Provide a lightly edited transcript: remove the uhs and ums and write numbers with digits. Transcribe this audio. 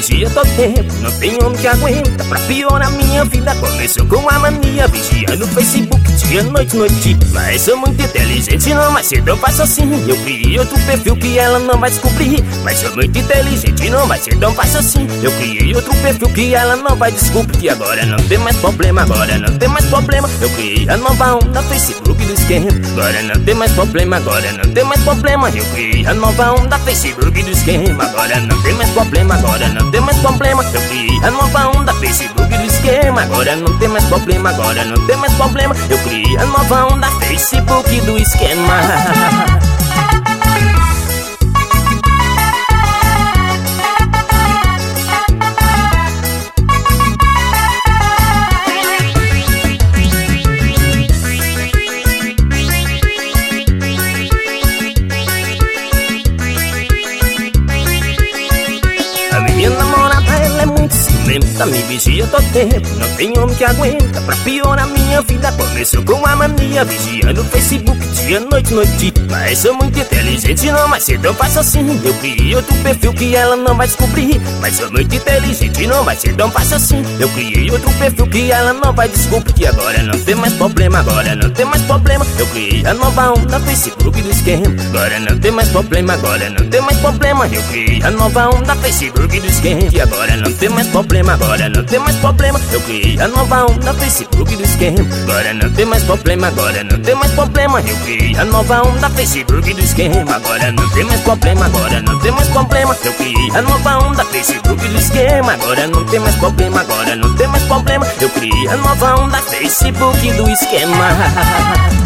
vigia todo tempo, não tem homem que aguenta. Pra piorar minha vida, começou com a mania. Vigia no Facebook, dia, noite, noite. Mas sou muito inteligente, não mais cedo eu faço assim. Eu criei outro perfil que ela não vai descobrir. Mas sou muito inteligente, não mais cedo eu faço assim. Eu criei outro perfil que ela não vai descobrir. Que agora não tem mais problema, agora não tem mais problema. Eu criei a nova onda, Facebook do esquema. Agora não tem mais problema, agora não tem mais problema. Eu criei a nova onda, Facebook do esquema. Agora não tem mais problema, agora não tem mais problema. Eu criei a nova onda, Facebook do esquema. Agora não tem mais problema, agora não tem mais problema. Eu criei a nova onda, Facebook do esquema. Minha namorada, ela é muito ciumenta, me vigia todo tempo, não tem homem que aguenta. Pra piorar minha vida, começou com a mania. Vigia no Facebook, dia, noite, noite. Mas sou muito inteligente, não mais cedo eu faço assim. Eu criei outro perfil que ela não vai descobrir. Mas sou muito inteligente, não mais cedo eu faço assim. Eu criei outro perfil que ela não vai descobrir. Que agora não tem mais problema, agora não tem mais problema. Eu criei a nova onda, Facebook do esquema. Agora não tem mais problema, agora não tem mais problema. Eu criei a nova onda, Facebook do esquema. Que agora não tem mais problema, agora não tem mais problema. Eu criei a nova onda, Facebook do esquema. Agora não tem mais problema, agora não tem mais problema. Eu criei a nova onda, Facebook do esquema. Agora não tem mais problema, agora não tem mais problema. Eu criei a nova onda, Facebook do esquema. Agora não tem mais problema, agora não tem mais problema. Eu criei a nova onda, Facebook do esquema.